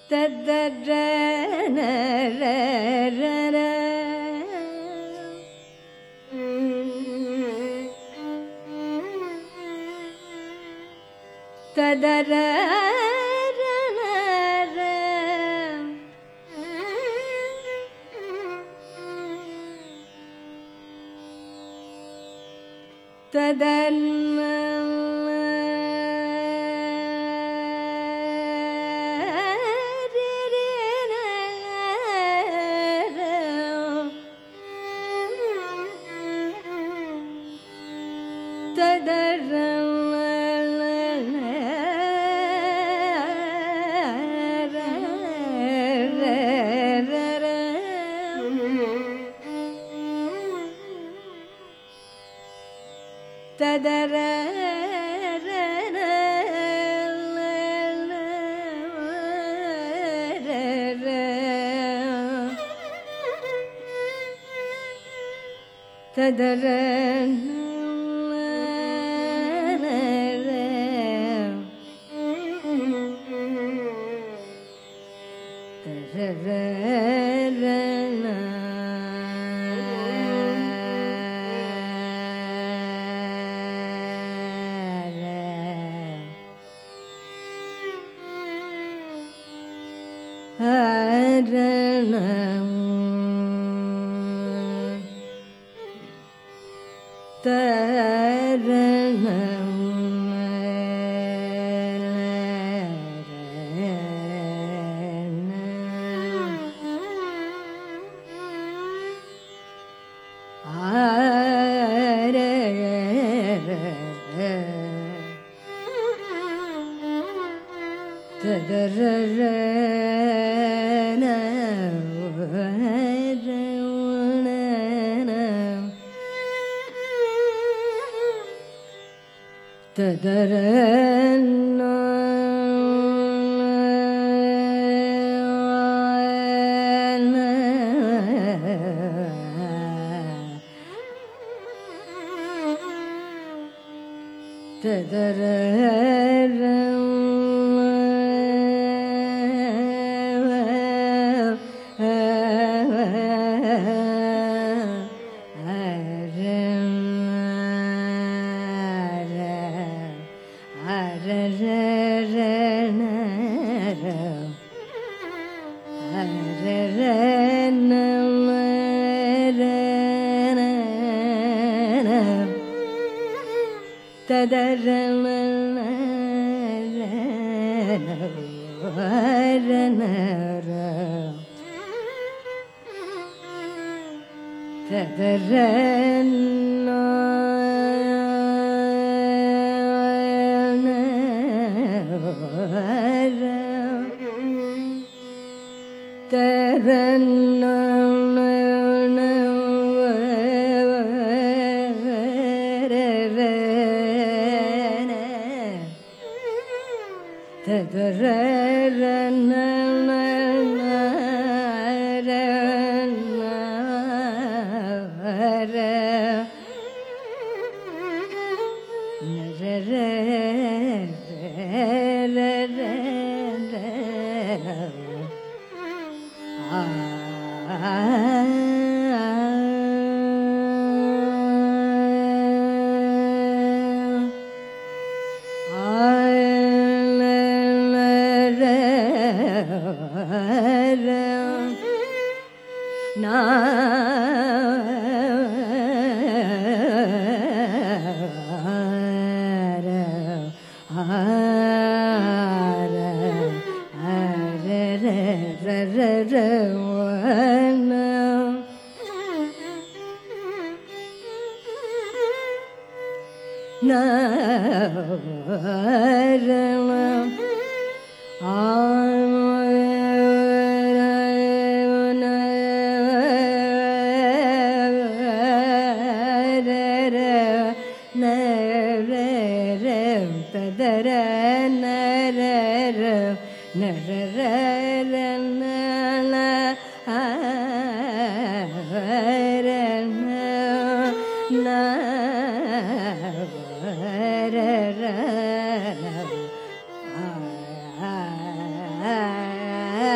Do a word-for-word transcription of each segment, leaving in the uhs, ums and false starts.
ah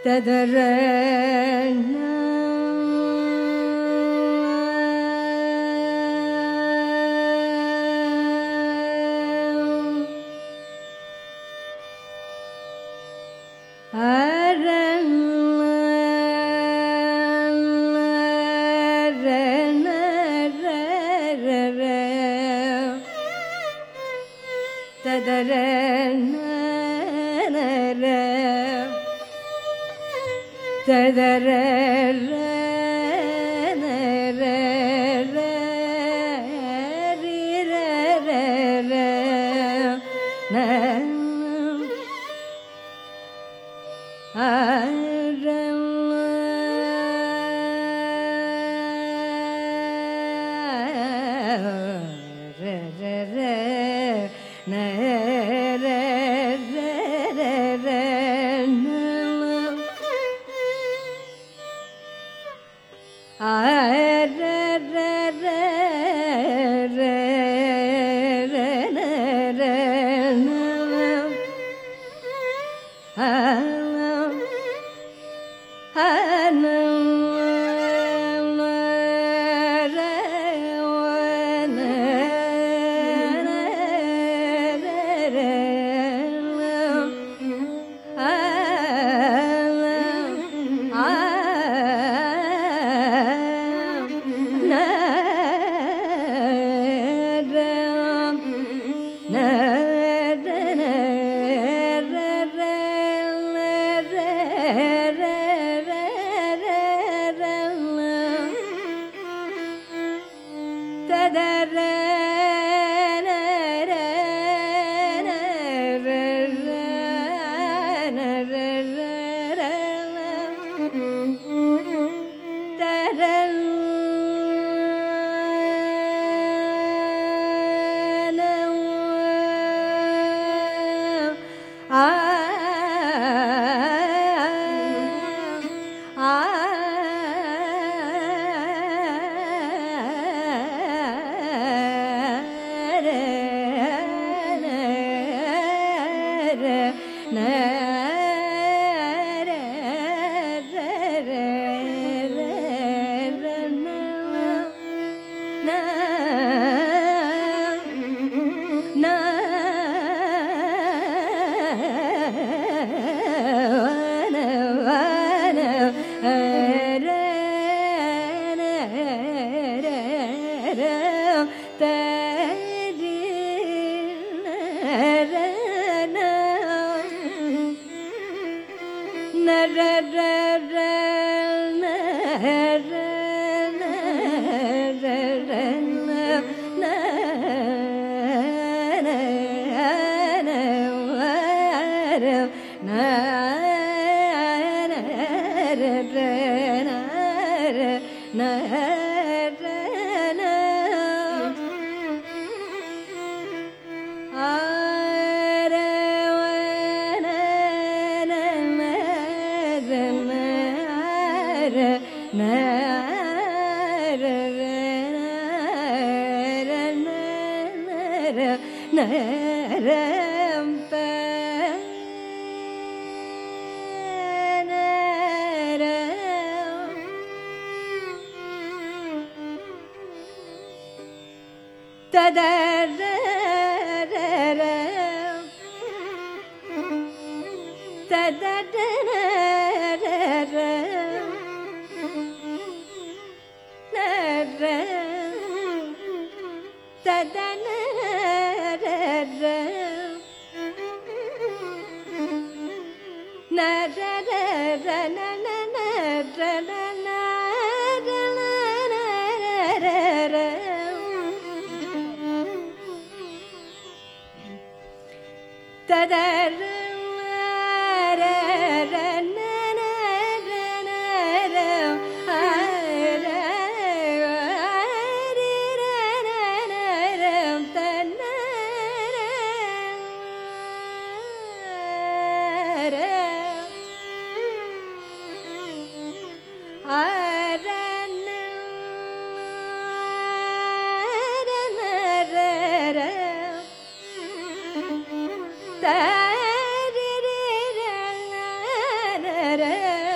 da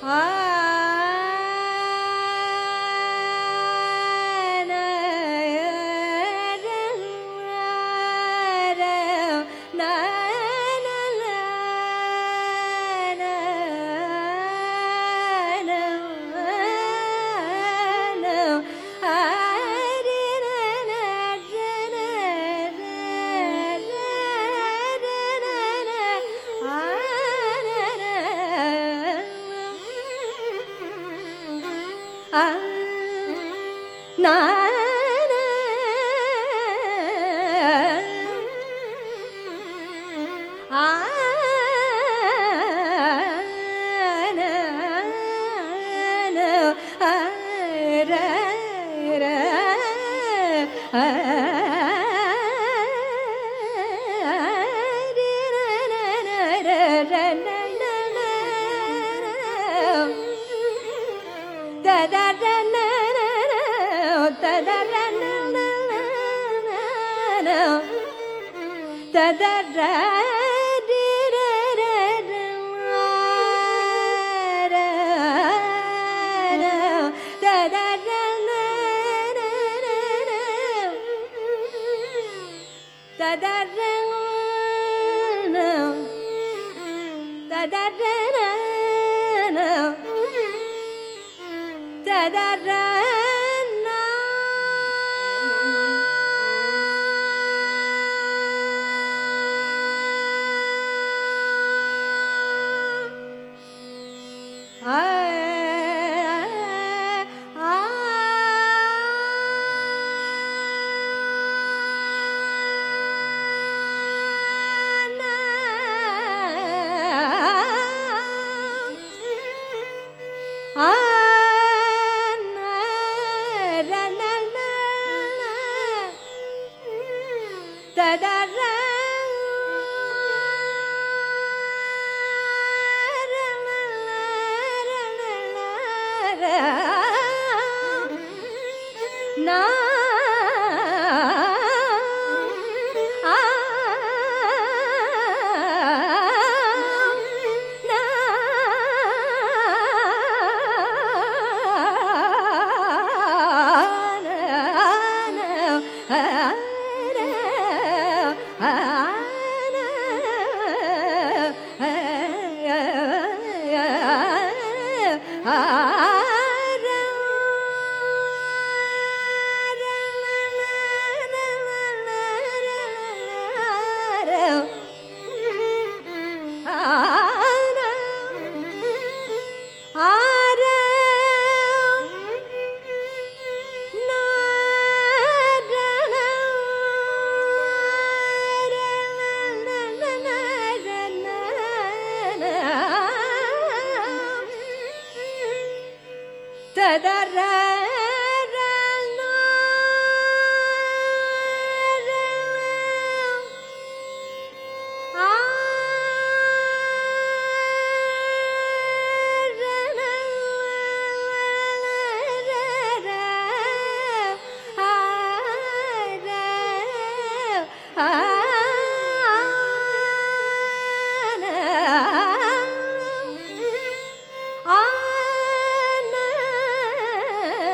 Ah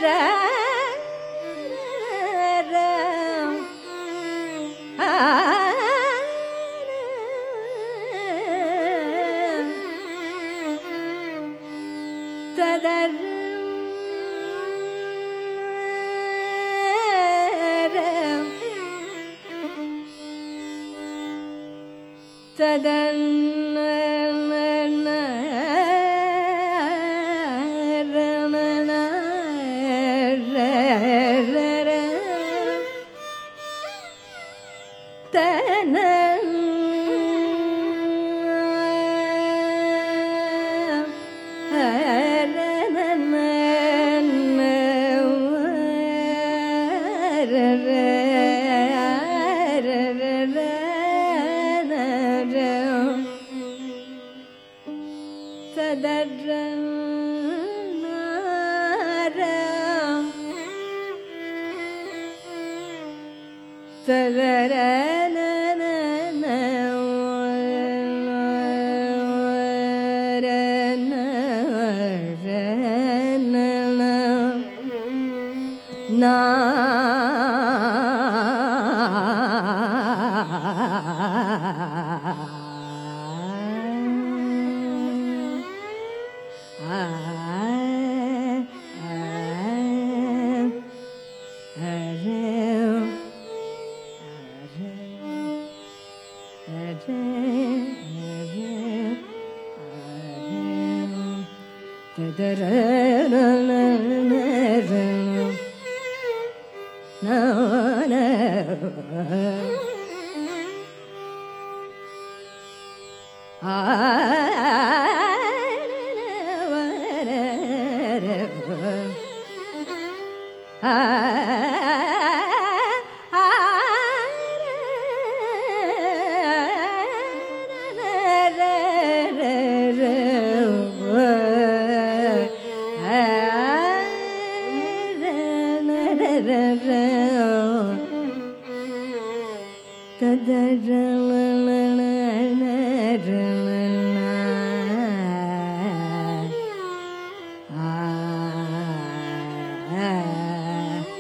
ah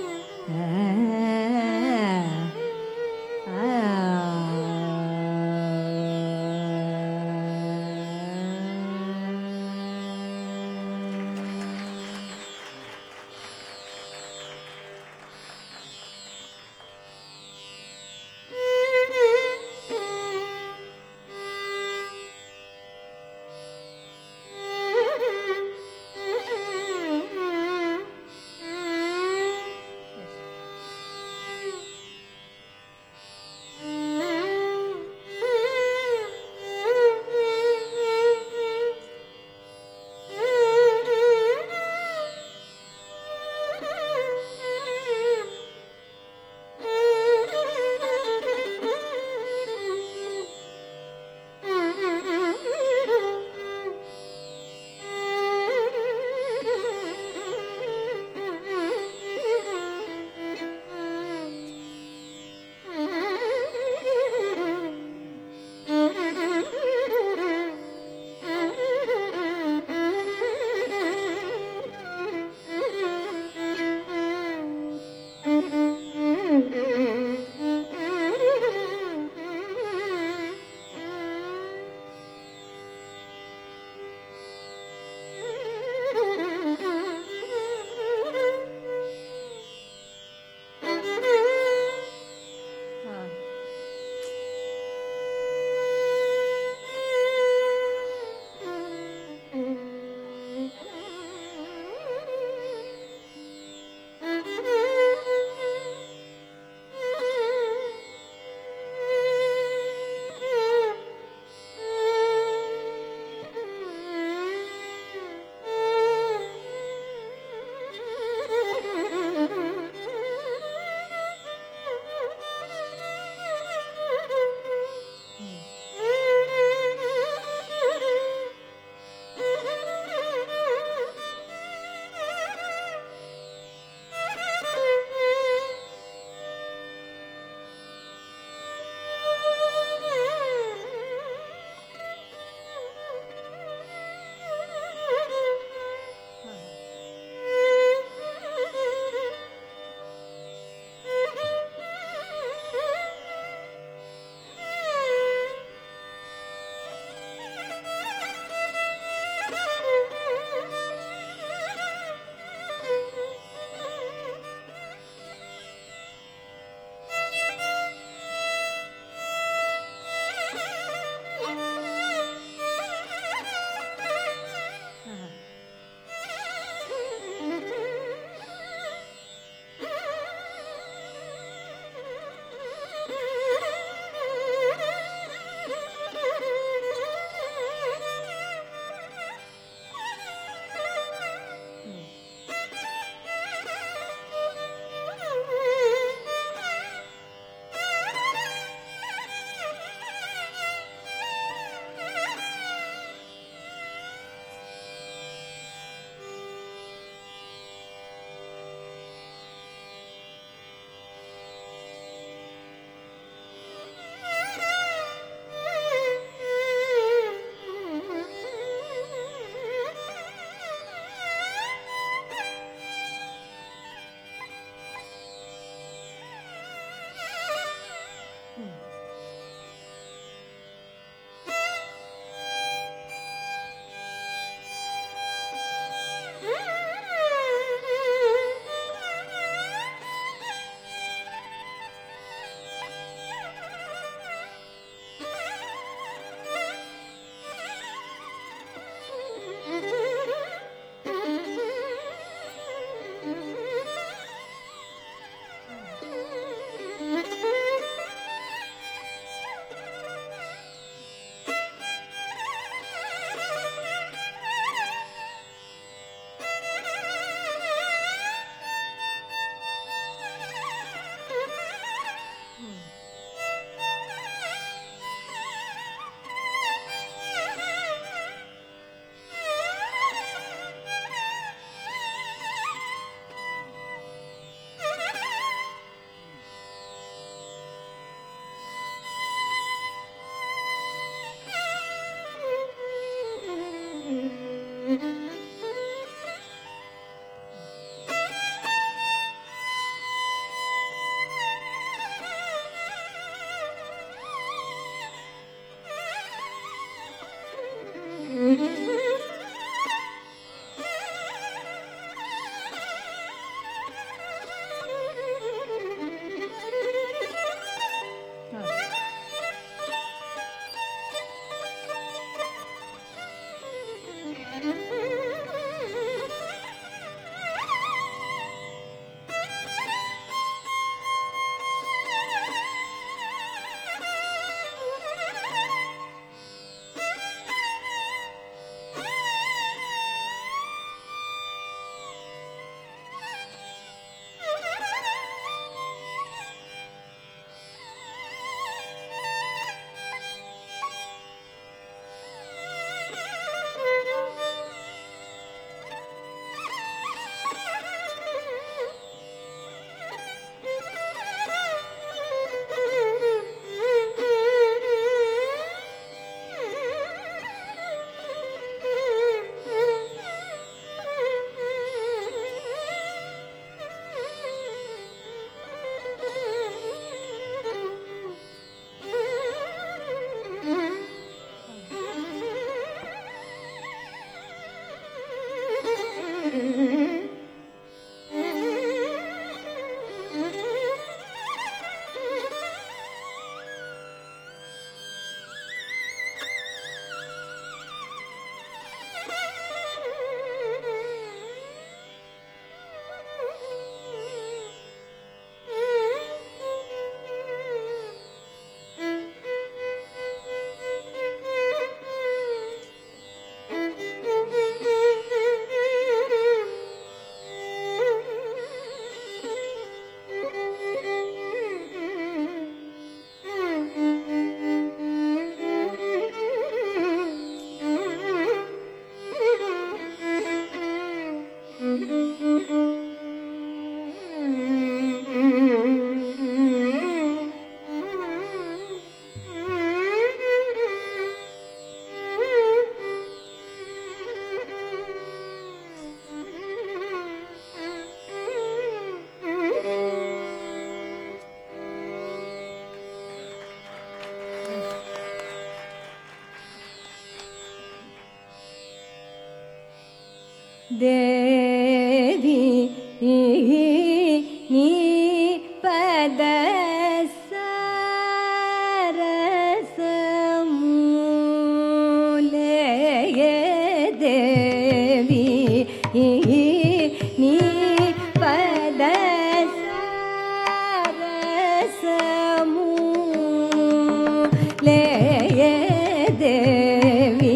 தேவி நீ பத சரசமூலே தேவி நீ பத சரசமூலே தேவி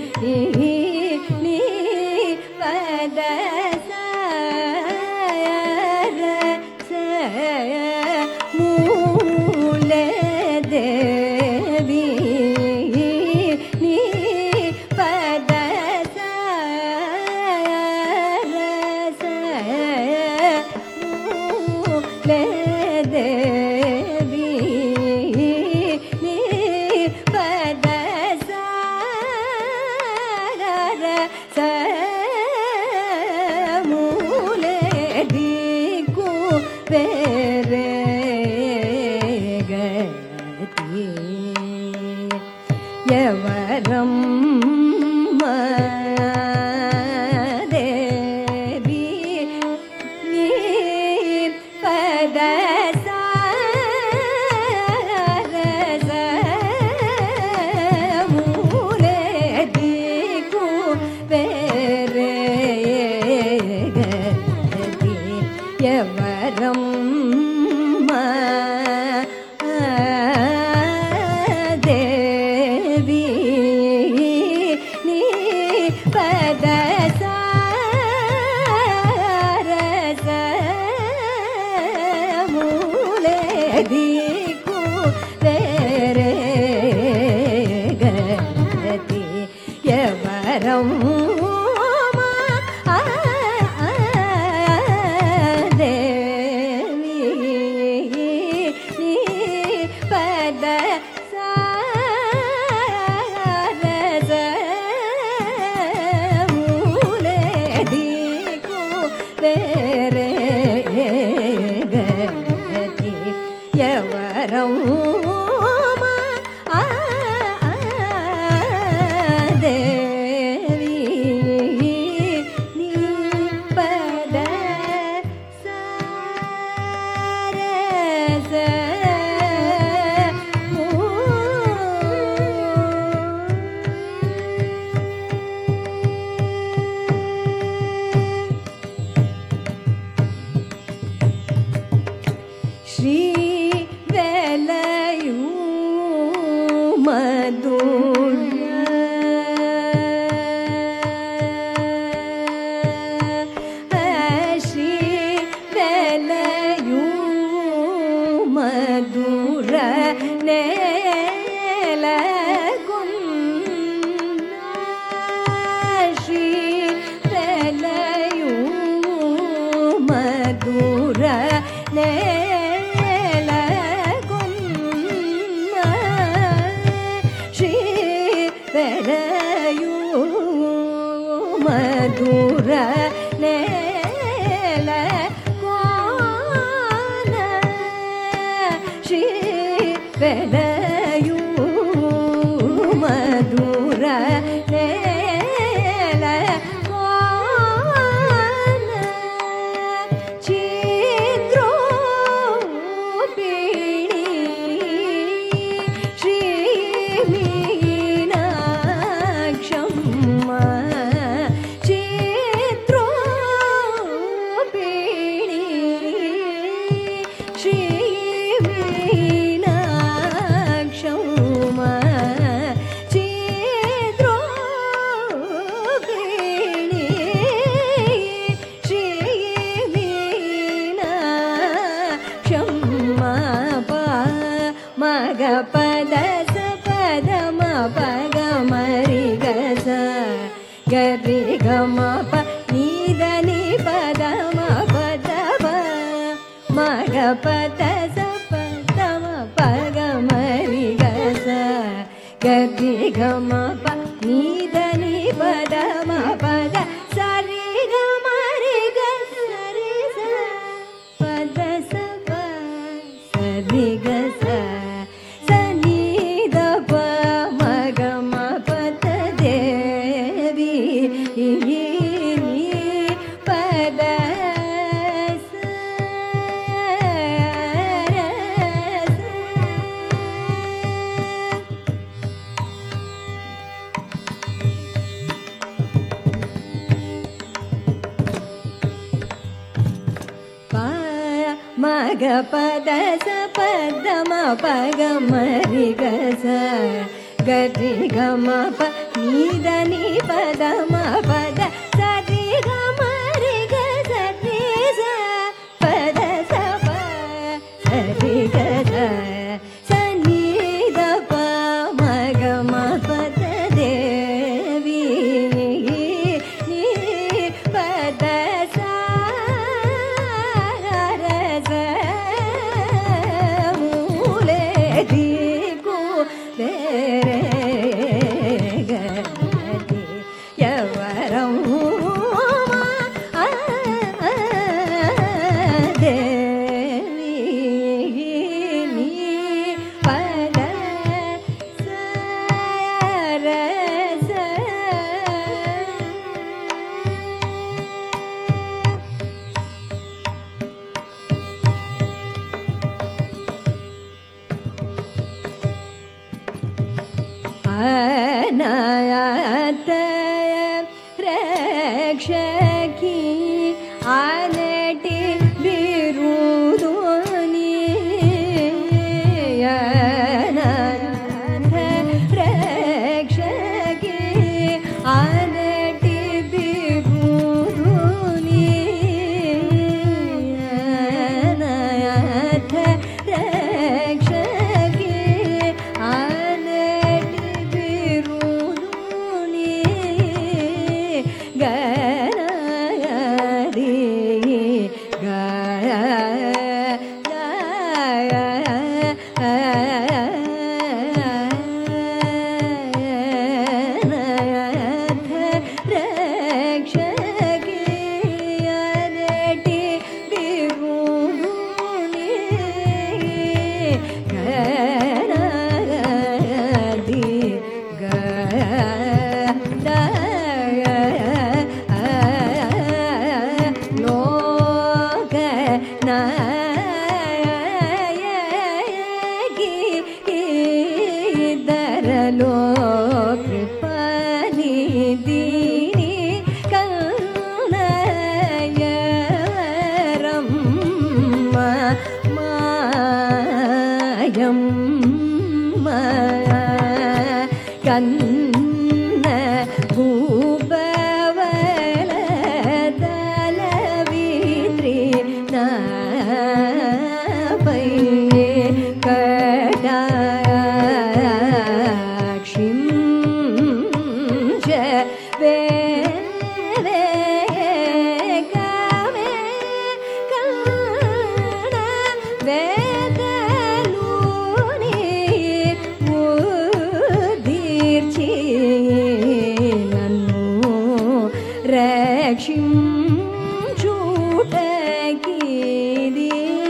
யவரம் தேவி நீ பத சரசமூலே திக்கு வேரே கதி யவரம் மதுர நேல கோன ஸ்ரீ வெலையூ மதுர நேல கோன சித்ரோபிணி ஸ்ரீ மீனாட்சம்மா சித்ரோபிணி ஸ்ரீ மீனாட்சம்மா சித்ரோபிணி ஸ்ரீ மீனாட்சம்மா பா மக பத ச பத ம பக மரி க ச கரி க ம ப நீ த நீ பத ம பத ப மக பத ச பத ம பக மரி க ச கரி க ம ப நீ த நீ பத ம பத சரி க மரி க சரி ச பத ச ப சரி க ச சனி த ப மக ம பத தேவி நீ பத ச ர ச. ப மக பத ச பத ம பக மரி க ச கரி க ம ப நீ த நீ பத ம பத சரி க மரி க சரி ச பத ச ப சரி க ச சனி த ப மக ம பத தேவி நீ பத ச ர ச மூலே தி கு வேரே கதி யவரம் ஆ தேவி நீ பத ச ர ச. அநாயத்தய ரக்ஷகி ஆனட்டி விருதுனி அநாயத்த ரக்ஷகி ஆனட்டி விருதுனி அநாயத்த ரக்ஷகி ஆனட்டி விருதுனி கணதி கய நயத ಕ್ಷಿಂ ಚೂಟಕೀದಿ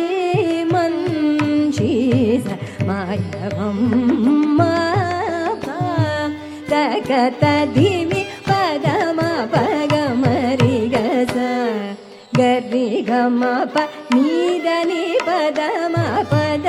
ಮಂಚೀಸ ಮಾಯವಮ್ಮ ತಕತ ಧಿಮಿ ಪದಮ ಪಗಮರಿ ಗಸ ಗರಿ ಗಮ ಪ ನೀದ ನಿ ಪದಮ ಪದ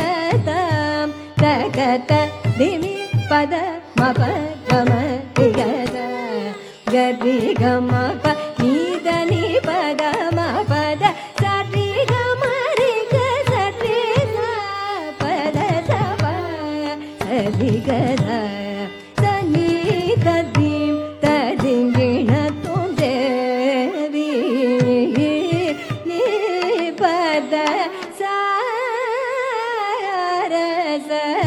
ತಕತ ಧಿಮಿ ಪದ ಮ ಪಗಮರಿ ಗಸ ಗರಿ ಗಮ ಪ ನೀದ ನಿ ಪದ ಮ ಪದ ಸರಿ ಗಮರಿ ಗಸ ರಿ ಸ ಪದ ಸ ಪ ಸರಿ ಗಸ ಸನಿ ತದಿಂ ತದಿಂ ಗಿಣ ತುದೇವಿ ನಿ ಪದ ಸಾರಸ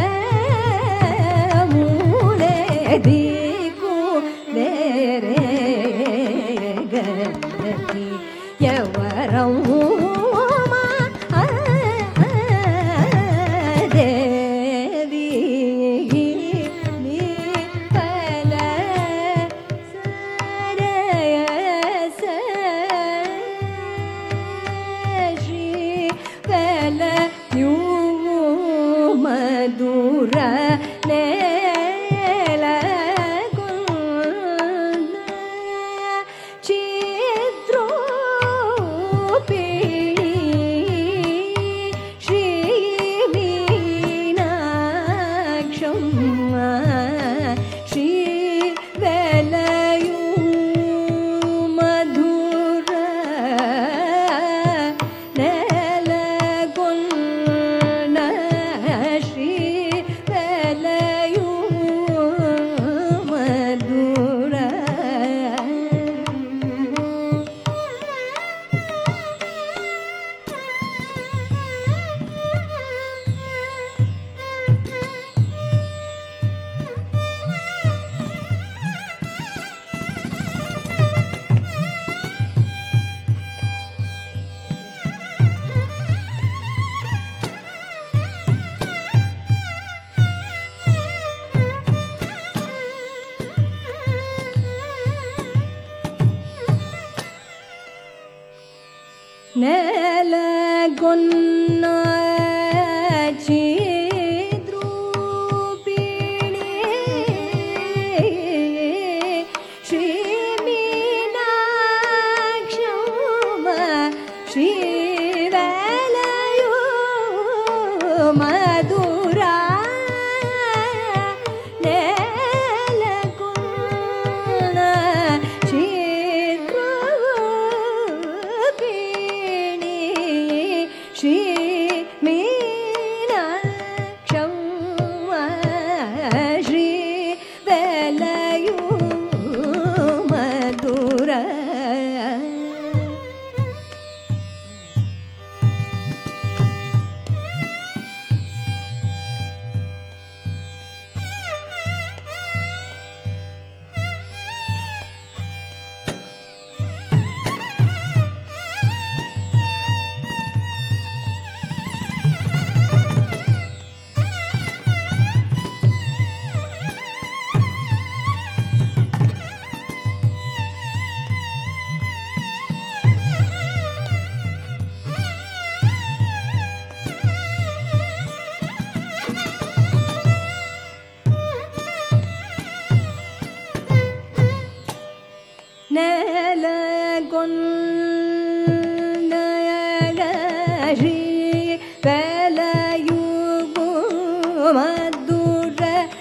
ಮೂಲೆ ದಿಕು ಬೇರೆ ಗತಿ ಯವರಂ ದೇವಿ ನಿ ಪದ ಸರಸ ಶ್ರೀ ಪಲ ಯೂ ಮಧುರ ನೇಲ ಕುಂದ ಚಿದ್ರೂಪಿಣಿ ಶ್ರೀ ಮೀನಾಕ್ಷಮ್ಮ ಶ್ರೀ ವೆಲಯೂ ಮಧುರ ನೇಲ ಕುಂದ ಶ್ರೀ ವೆಲಯೂ ಮಧುರ ನೆಲಗೊನ್ನ ಚಿದ್ರೂಪಿಣಿ ಶ್ರೀ ಮೀನಾಕ್ಷಮ್ಮ ಶ್ರೀ ವೆಲಯೂ ಮಧುರ ನೆಲಗೊನ್ನ ಚಿದ್ರೂಪಿಣಿ ಶ್ರೀ ಮೀನಾಕ್ಷಮ್ಮ ಶ್ರೀ ವೆಲಯೂ ಮಧುರ ನೆಲಗೊನ್ನ ಶ್ರೀ ವೆಲಯೂ ಮಧುರ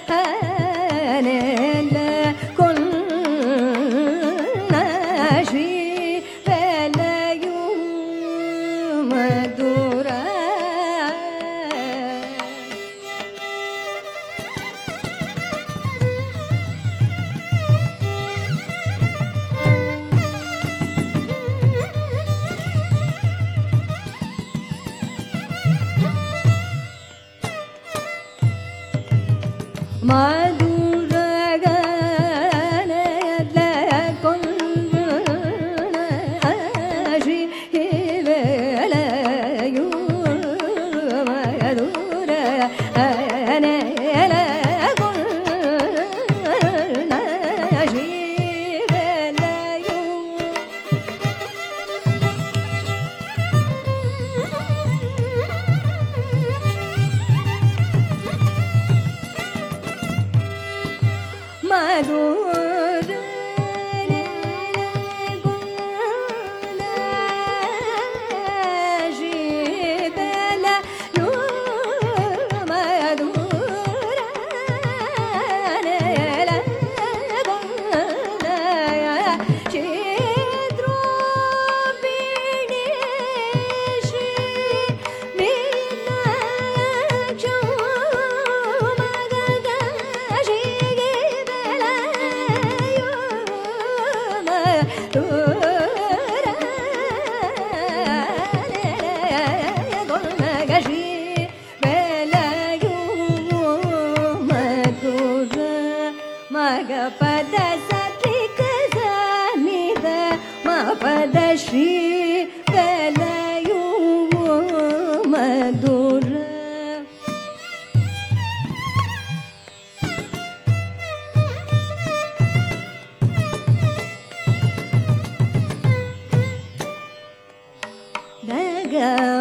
ನೆಲಗೊನ್ನ ಶ್ರೀ ವೆಲಯೂ ಮಧುರ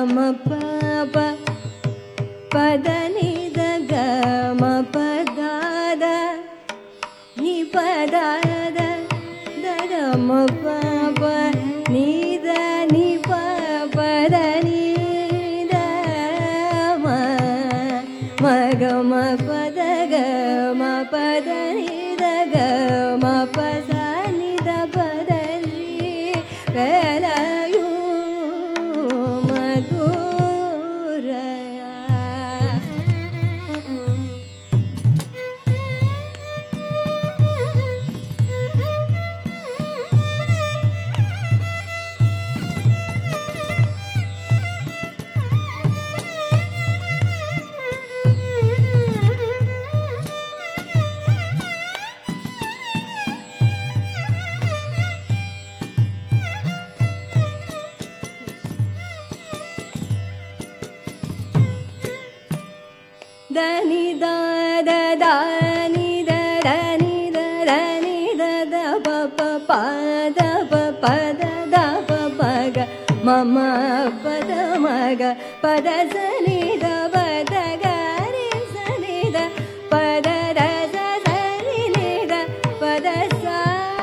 ma pa pa pa da ni da ga ma pa da da ni pa da da da da ma pa pa ni da ni pa pa da ni da ma ma ga ma pa da ga ma pa da ni da ga ma pa sa ni da pa da ni velayu madhuraya. Da ni da da da ni da da ni da da ni da da pa pa pa da pa pa da da pa pa ga ma ma pa da ma ga pa da sa ni da pa da ga ni sa ni da pa da da sa sa ni ni da pa da sa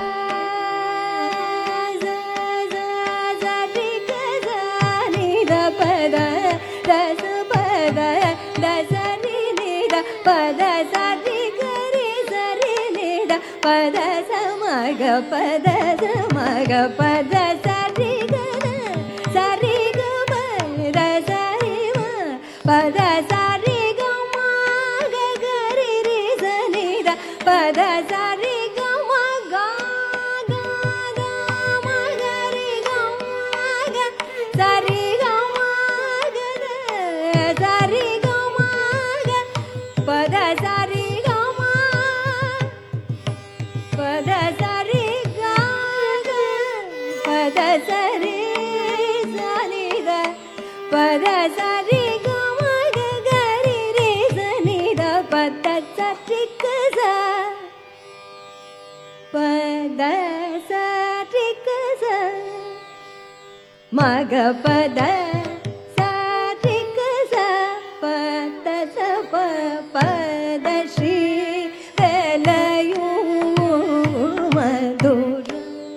sa sa sa ri ga sa ni da pa da da sa pa da da sa pa da sa ri ga ri sa ri ni da pa da sa ma ga pa da sa ma ga pa da sa ri ga na sa ri ga ma da sa ri ma pa da sa ri ga ma ga ga ri ri sa ni da pa da sa ri ga ma ga ga ga ma ga ri ga ma ga sa ri ga ma ga da sa ri ga ma ga pa da sa ri ga ma pa da sa ri ga ga pa da sa ri sa ni da pa da sa ri ga ma ga ga ri ri sa ni da pa da sa ri ga sa pa da sa ri ga sa ma ga pa da sa ri ga sa pa da sa pa pa da shri velayu madhura.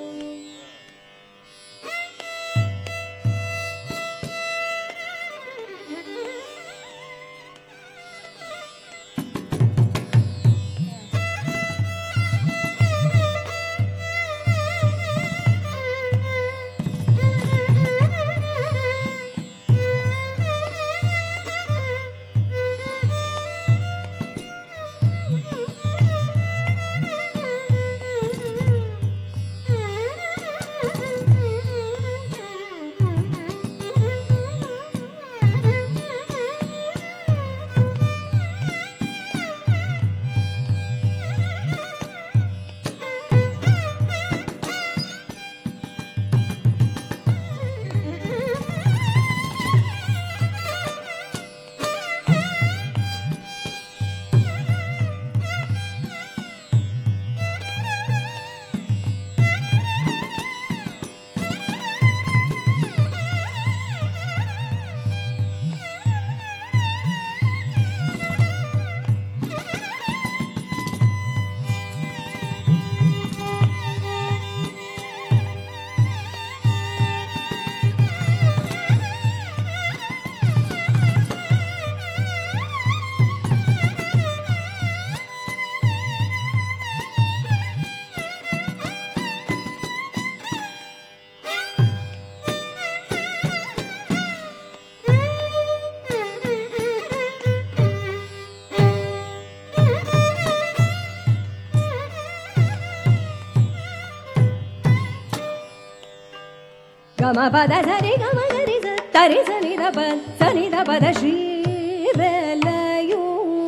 Gama pada sa re gama ga ri sa ta re sa ni da pa sa ni da pa da shri velayu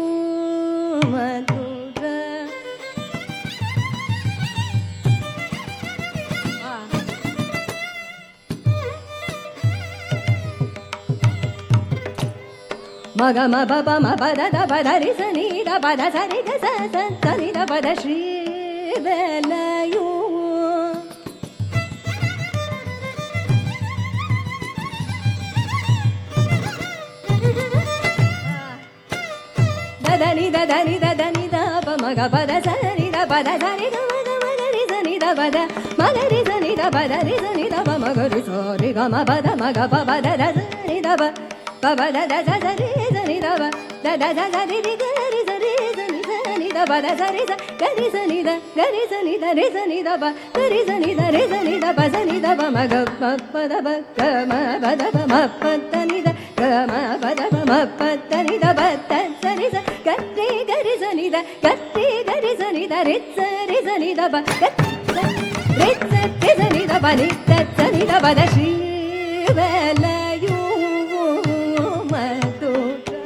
madhura. Ma ga ma pa pa ma pa da da pa da re sa ni da pa da sa re ga sa sa sa ni da pa da shri velayu. పద సని the పద సరి గ మగ మగరి సని the పద మగరి సని ద పద రి సని ద ప మగరి సరి గ మ పద మగ ప పద ద సని ద ప ప పద ద ద సరి సని ద ప ద ద ద సరి రి గ రి సరి సని సని ద పద సరి స గరి సని ద గరి సని ద రి సని ద ప గరి సని ద రి సని ద ప సని ద ప మగ ప పద ప గ మ పద ప మ ప త ని ద గ మ పద ప మ ప త ని ద ప త సరి స గరి గరి సని ద గరి గరి సని ద రి స రి సని ద ప గ రి స రి సని ద ప ని ద సని ద ప ద శ్రీ వేలయు మధు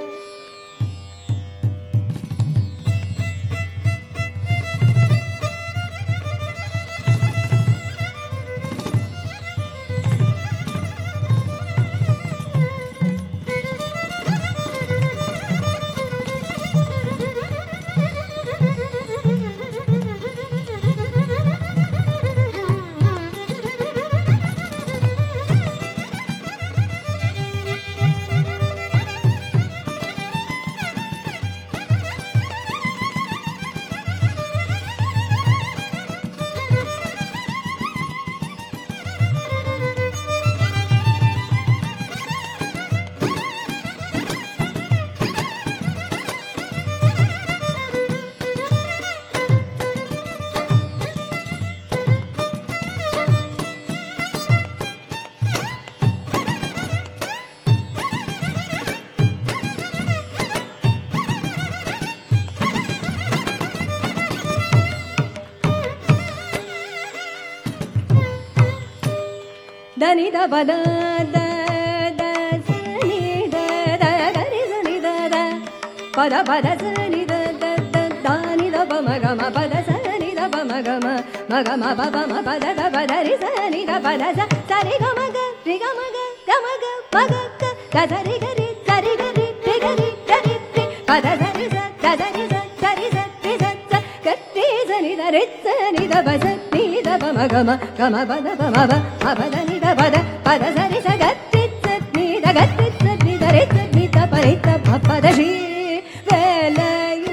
దని ద పద ద ద సని ద ద గరి సని ద ద పద పద సని ద ద ద దాని ద ప మగ మ పద సని ద ప మగ మ మగ మ ప ప మ పద ద పద రి సని ద పద స సరి గ మగ రి గ మగ గ మగ మగ క ద సరి గ రి సరి గ రి రి గ రి ద రి రి పద సరి స ద సరి స సరి స రి స స గ రి సని ద రి సని ద ప స ని ద ప మగ మ గ మ పద ప మ ప మ పద ని ద పద పద సరి స గ రి స ని ద గ రి స ని ద రి స ని ద ప రి ద ప పద శ్రీ వేలయు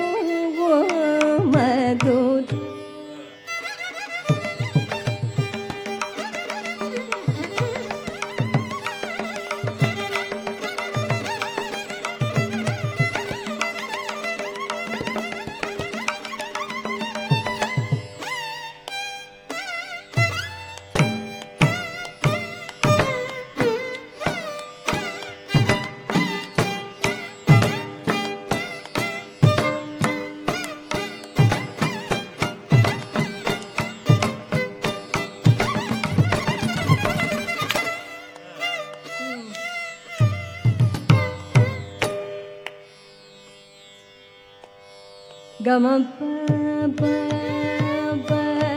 మధు గమ ప ప ప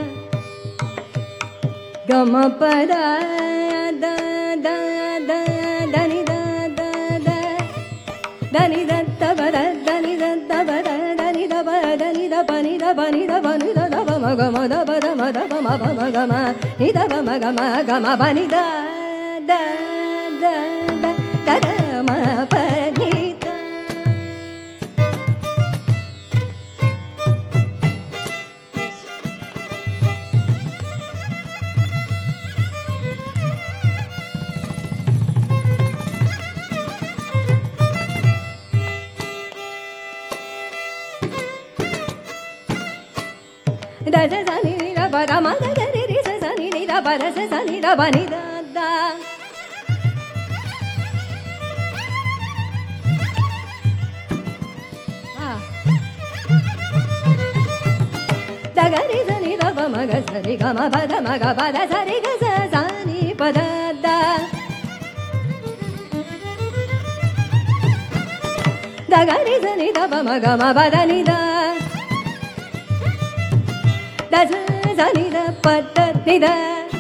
గమ పద ద ద ద దని ద ద ద దని ద త పద దని ద త పద దని ద ప దని ద ప ని ద ప ని ద ప ని ద ద ప మ గ మ ద ప ద మ ద ప మ ప మ గ మ ని ద ప మ గ మ గ మ ప ని ద ద ద ద ద ద మ ప ని ద ద స స ని ని ద ప ద మ గ గ రి రి స స ని ని ద ప ద స స ని ద ప ని ద ద ద గ రి స ని ద ప మ గ స రి గ మ ప ద మ గ ప ద స రి గ స స ని ప ద ద ద గ రి స ని ద ప మ గ మ ప ద ని ద ద స స ని ద ప ద ని ద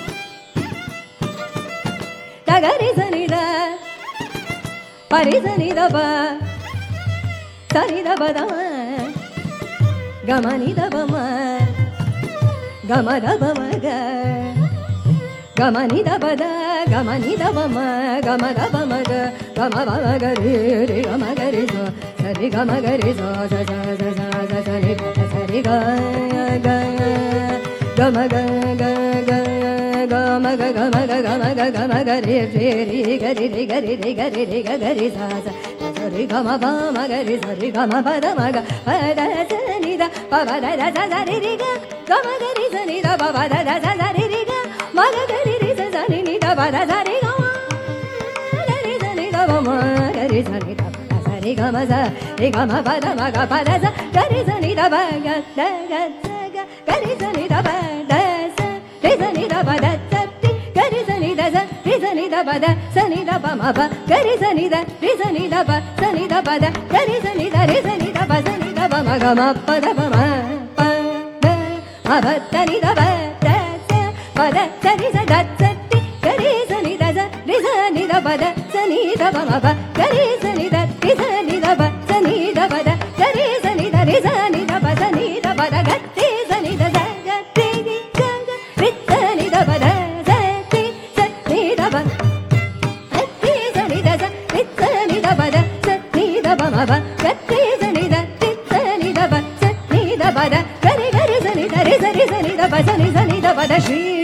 ద గ రి స ని ద ప రి స ని ద ప స ని ద ప ద మ గ మ ని ద ప మ గ మ ద ప మ గ ద ಗಮನಿ ದ ಪದ ಗಮನಿ ದ ಬಮ ಗಮ ದ ಬಮ ಗ ಗಮ ಬಮ ಗರಿ ರಿ ಗಮ ಗರಿ ಸ ಸರಿ ಗಮ ಗರಿ ಸ ಸ ಸ ಸ ಸ ಸ ಸರಿ ಸರಿ ಗ ಗ ಗಮ ಗ ಗ ಗ ಗಮ ಗ ಗಮ ಗ ಗಮ ಗ ಗಮ ಗರಿ ರಿ ರಿ ಗರಿ ರಿ ಗರಿ ರಿ ಗರಿ ರಿ ಗ ಗರಿ ಸ ಸ ಸರಿ ಗಮ ಬಮ ಗರಿ ಸರಿ ಗಮ ಪದ ಮಗ ಪದ ಸ ನಿ ದ ಪ ದ ದ ಸ ಸರಿ ರಿ ಗ ಗಮ ಗರಿ ಸ ನಿ ದ ಪ ದ ದ ಸ ಸರಿ ರಿ ಗ ಮಗ ಗರಿ ರಿ ಸ ಸ ನಿ ದ ಪ ದ ಸರಿ ಗ ಗರಿ ಸ ನಿ ದ ಪ ಮ ಗರಿ ಸ ನಿ ದ ಪ ಸರಿ ಗಮ ಸ ರಿ ಗಮ ಪದ ಮಗ ಪದ ಸ ಗರಿ ಸ ನಿ ದ ಪ ಗ ದ ಗ ಸ ಗ ಗರಿ ಸ ನಿ ದ ಪ ದ ಸ ರಿ ಸ ನಿ ದ ಪ ದ ಸ ತಿ ಗರಿ ಸ ನಿ ದ ಸ ರಿ ಸ ನಿ ದ ಪ ದ ಸ ನಿ ದ ಪ ಮ ಪ ಗರಿ ಸ ನಿ ದ ರಿ ಸ ನಿ ದ ಪ ಸ ನಿ ದ ಪ ದ ಗರಿ ಸ ನಿ ದ ರಿ ಸ ನಿ ದ ಪ ಸ ನಿ ದ ಪ ಮ ಗ ಮ ಪ ದ ಪ ಮ ಪ ದ ಮ ಪ ದ ನಿ ದ ಪ ದ ಸ ಪ ದ ಸ ರಿ ಸ ದ ಸ ತಿ ಗರಿ ಸ ನಿ ದ ಸ ರಿ ಸ ನಿ ದ ಪ ದ ಸ ನಿ ದ ಪ ಮ ಪ ಗರಿ ಸ ನಿ ದ ರಿ ಸ ನಿ ದ ಪ ಸ ನಿ ದ ಪ ದ ಗರಿ ಸ ನಿ ದ ರಿ ಸ ನಿ ದ ಪ ಸ ನಿ ದ ಪ ದ ಗ ತಿ ಸ ನಿ ದ ಸ ಗ ತಿ ಗಿ ಗ ಗ ರಿ ಸ ನಿ ದ ಪ ದ ಸ ತಿ ಸ ನಿ ದ ಪ ತಿ ಸ ನಿ ದ ಸ ರಿ ಸ ನಿ ದ ಪ ದ ಸ ನಿ ದ ಪ ಮ ಪ ಗ ತಿ ಸ ನಿ ದ ರಿ ಸ ನಿ ದ ಪ ಸ ನಿ ದ ಪ ದ ಗರಿ ಗರಿ ಸ ನಿ ದ ರಿ ಸ ರಿ ಸ ನಿ ದ ಪ ಸ ನಿ ಸ ನಿ ದ ಪ ದ ಶ್ರೀ